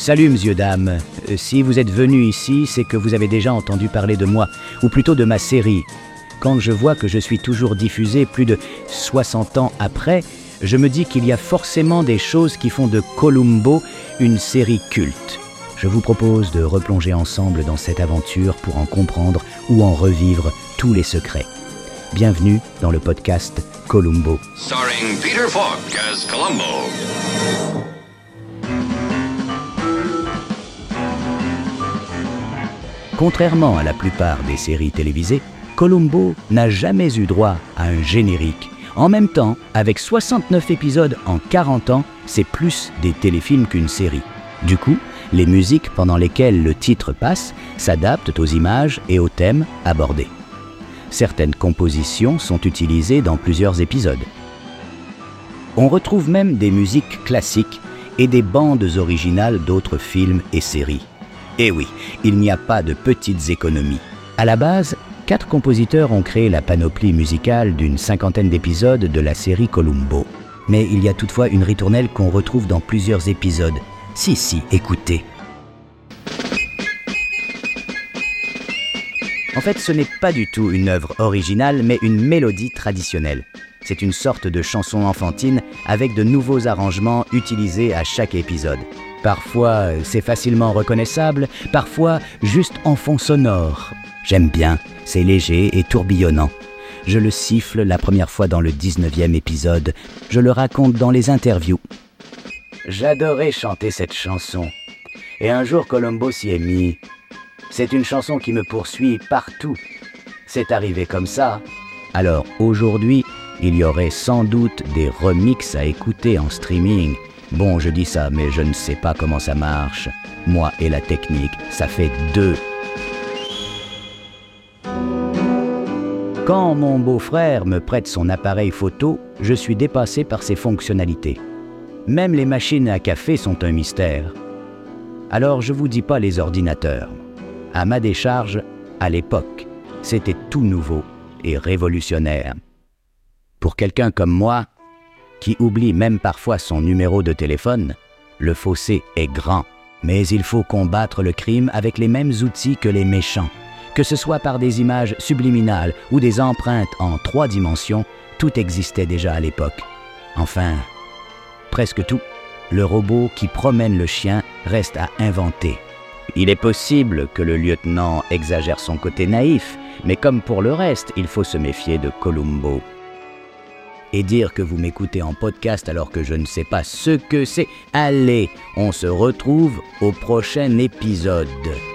Salut, monsieur, dame. Si vous êtes venu ici, c'est que vous avez déjà entendu parler de moi, ou plutôt de ma série. Quand je vois que je suis toujours diffusé plus de 60 ans après, je me dis qu'il y a forcément des choses qui font de Columbo une série culte. Je vous propose de replonger ensemble dans cette aventure pour en comprendre ou en revivre tous les secrets. Bienvenue dans le podcast Columbo. Starring Peter Falk as Columbo. Contrairement à la plupart des séries télévisées, Columbo n'a jamais eu droit à un générique. En même temps, avec 69 épisodes en 40 ans, c'est plus des téléfilms qu'une série. Du coup, les musiques pendant lesquelles le titre passe s'adaptent aux images et aux thèmes abordés. Certaines compositions sont utilisées dans plusieurs épisodes. On retrouve même des musiques classiques et des bandes originales d'autres films et séries. Et oui, il n'y a pas de petites économies. À la base, 4 compositeurs ont créé la panoplie musicale d'une 50aine d'épisodes de la série Columbo. Mais il y a toutefois une ritournelle qu'on retrouve dans plusieurs épisodes. Si, écoutez. En fait, ce n'est pas du tout une œuvre originale, mais une mélodie traditionnelle. C'est une sorte de chanson enfantine avec de nouveaux arrangements utilisés à chaque épisode. Parfois, c'est facilement reconnaissable, parfois juste en fond sonore. J'aime bien, c'est léger et tourbillonnant. Je le siffle la première fois dans le 19e épisode. Je le raconte dans les interviews. J'adorais chanter cette chanson. Et un jour, Columbo s'y est mis. C'est une chanson qui me poursuit partout. C'est arrivé comme ça. Alors aujourd'hui, il y aurait sans doute des remixes à écouter en streaming. Bon, je dis ça, mais je ne sais pas comment ça marche. Moi et la technique, ça fait 2. Quand mon beau-frère me prête son appareil photo, je suis dépassé par ses fonctionnalités. Même les machines à café sont un mystère. Alors je vous dis pas les ordinateurs. À ma décharge, à l'époque, c'était tout nouveau et révolutionnaire. Pour quelqu'un comme moi, qui oublie même parfois son numéro de téléphone, le fossé est grand. Mais il faut combattre le crime avec les mêmes outils que les méchants. Que ce soit par des images subliminales ou des empreintes en 3 dimensions, tout existait déjà à l'époque. Enfin, presque tout. Le robot qui promène le chien reste à inventer. Il est possible que le lieutenant exagère son côté naïf, mais comme pour le reste, il faut se méfier de Columbo. Et dire que vous m'écoutez en podcast alors que je ne sais pas ce que c'est. Allez, on se retrouve au prochain épisode.